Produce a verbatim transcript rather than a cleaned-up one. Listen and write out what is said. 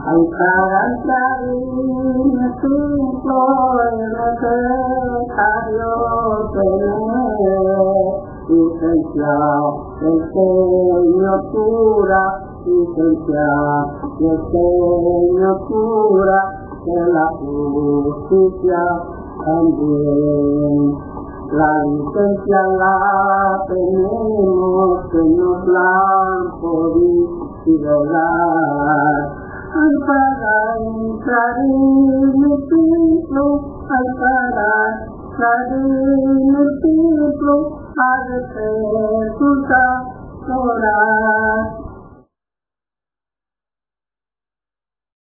Alcarantarín simplo necesario tener licenciado el Señor cura, licenciado el Señor cura, que la justicia también. La licencia la tenemos que nos la han podido dar. Ay, para entrar en el templo, ay, para entrar en el templo, ha de resultar orar.